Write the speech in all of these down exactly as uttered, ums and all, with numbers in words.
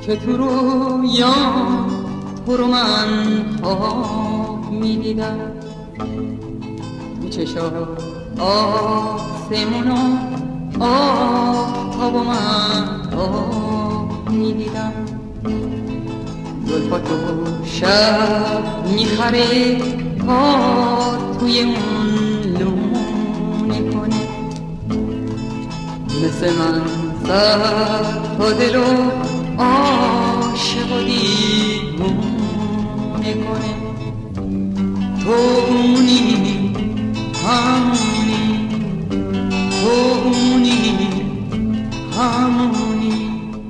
که تو رویام تو رو من خواب میدیدم، تو چشات آسمون و آفتاب و من خواب میدیدم، زلفاتو شب میخره تا توی اون لونه کنه، مثل من سر تا دل و عاشق و دیوونه کنه. توونی همونی، توونی همونی.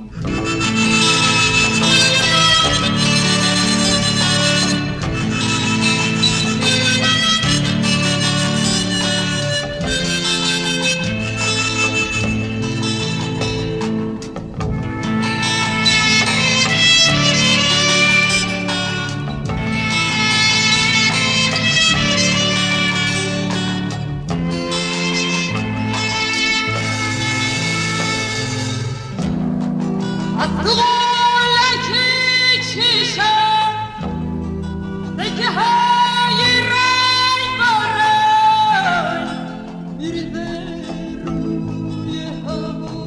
از تو قولکی چشم سکه های رنگ بارن میریزه روی هوا،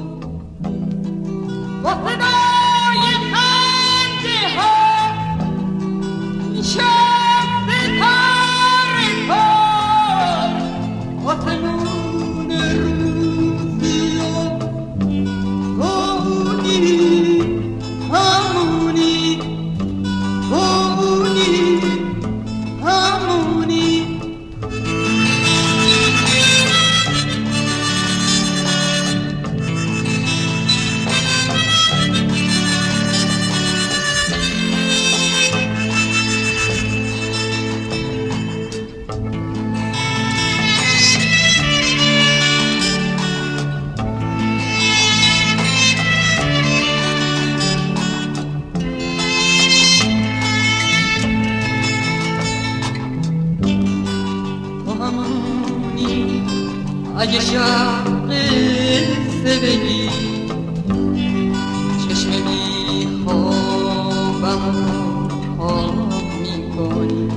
با صدای خنده ها میشه ستاره کار، آسمون روزی و همونی همونی همونی. اگه شب قصه بگی چشم میخوابم و خواب میکنی،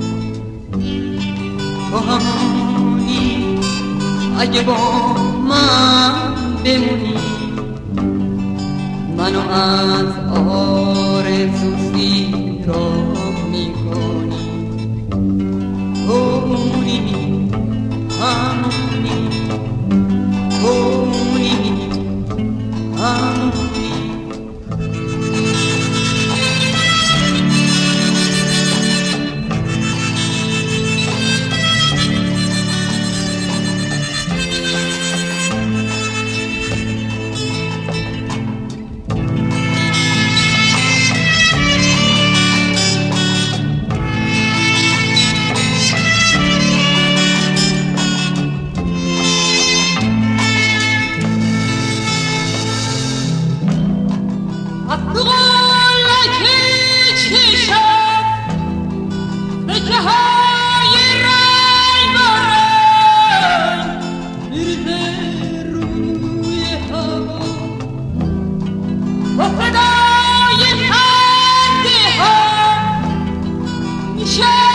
تو همونی اگه با من بمونی، منو از آرزو سیراب میکنی. توونی همونی، توونی همونی. از تو قولکی چشم سکه های رنگ بارن میریزه روی هوا، با صدای خنده ها میشه